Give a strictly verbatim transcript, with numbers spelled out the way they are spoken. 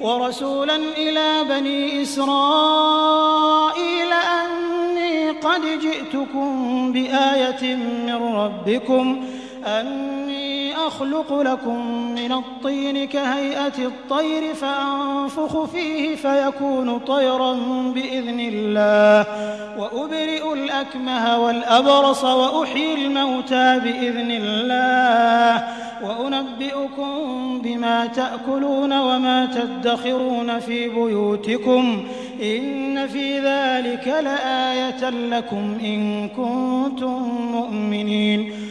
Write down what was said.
وَرَسُولًا إِلَىٰ بَنِي إِسْرَائِيلَ أَنِّي قَدْ جِئْتُكُم بِآيَةٍ مِّن رَّبِّكُمْ أَنِّي أَخْلُقُ لَكُم مِّنَ الطِّينِ كَهَيْئَةِ الطَّيْرِ فَأَنفُخُ فِيهِ فَيَكُونُ طَيْرًا بِإِذْنِ اللَّهِ وَأُبْرِئُ الْأَكْمَهَ وَالْأَبْرَصَ وَأُحْيِي الْمَوْتَىٰ بِإِذْنِ اللَّهِ وَأُنَبِّئُكُم بِمَا تَأْكُلُونَ وَمَا تَدَّخِرُونَ فِي بُيُوتِكُمْ ۚ إِنَّ فِي ذَٰلِكَ لَآيَةً لَّكُمْ إِن كُنتُم مُّؤْمِنِينَ